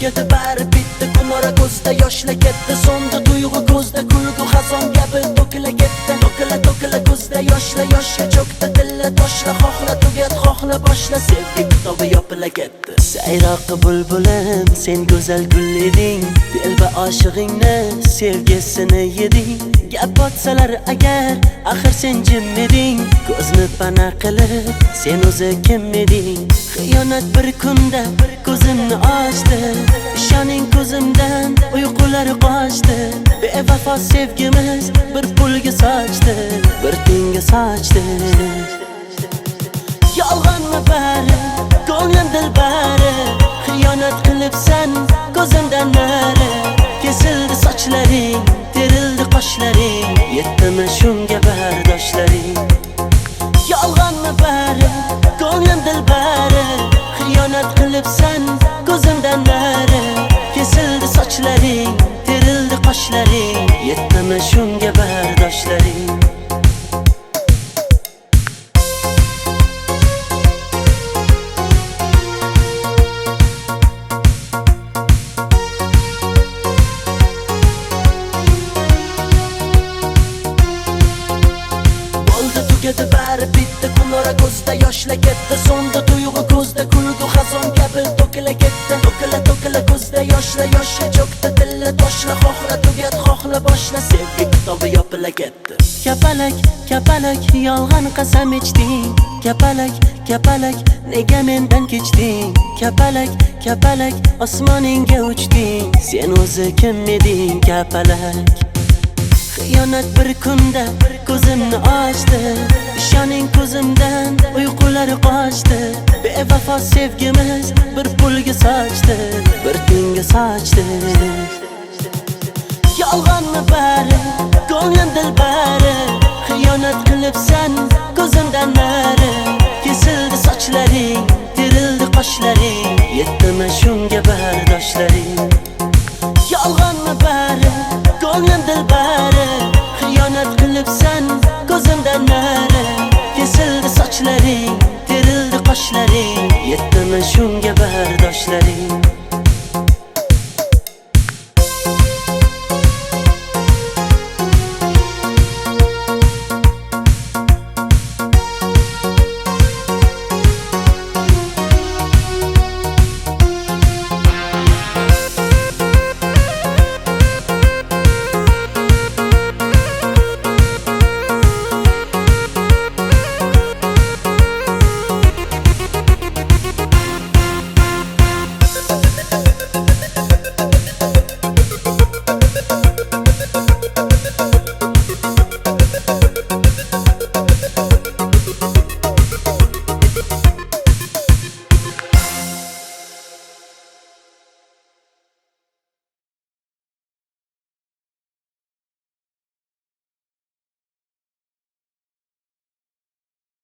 tugadi bari bitta kunora ko'zda yoshla ketdi so'ndi tuyg'u ko'zda kulgu xazon kabi to'kila ketdi to'kila ko'zda yoshla cho'kdi dilla toshla xohla tugat xohla boshla sevgi kitobi yopila ketdi sayroqi bulbulim sen go'zal gul eding telba oshig'ingni sevgisini yeding gap otsalar agar axir sen jim eding ko'zni pana qilib sen o'zi kim eding xiyonat bir kunda ko'zimni ochdi ishoning ko'zimdan uyqular qochdi bevafo sevgimiz bir pulga sochdi bir tenga sochdi yolg'onmi bari ko'nglim dilbari xiyonat qilibsan ko'zimdan nari kesildi sochlaring terildi qoshlaring yetdimi shunga bardoshlaring yolg'onmi bari ko'nglim dilbari xiyonat qilibsan ko'zimdan nari kesildi sochlaring terildi qoshlaring yetdimi shunga bardoshlaring tugadi bari bitta kunora ko'zda yoshla ketdi so'ndi tuyg'u ko'zda kulgu xazon kabi to'kila ketdi to'kila ko'zda yoshla cho'kdi dilla toshla xohla tugat xohla boshla sevgi kitobi yopila ketdi kapalak yolg'on qasam ichding kapalak nega mendan kechding kapalak osmoningga uchding sen o'zi kim eding kapalak xiyonat bir kunda ko'zimni ochdi ishoning ko'zimdan uyqular qochdi bevafo sevgimiz bir pulga sochdi bir tenga sochdi yolg'onmi bari ko'nglim dilbari xiyonat qilibsan ko'zimdan nari kesildi sochlaring terildi qoshlaring yetdimi shunga bardoshlaring yolg'onmi bari ko'nglim dilbari xiyonat qilibsan ko'zimdan nari kesildi sochlaring terildi qoshlaring yetdimi shunga bardoshlaring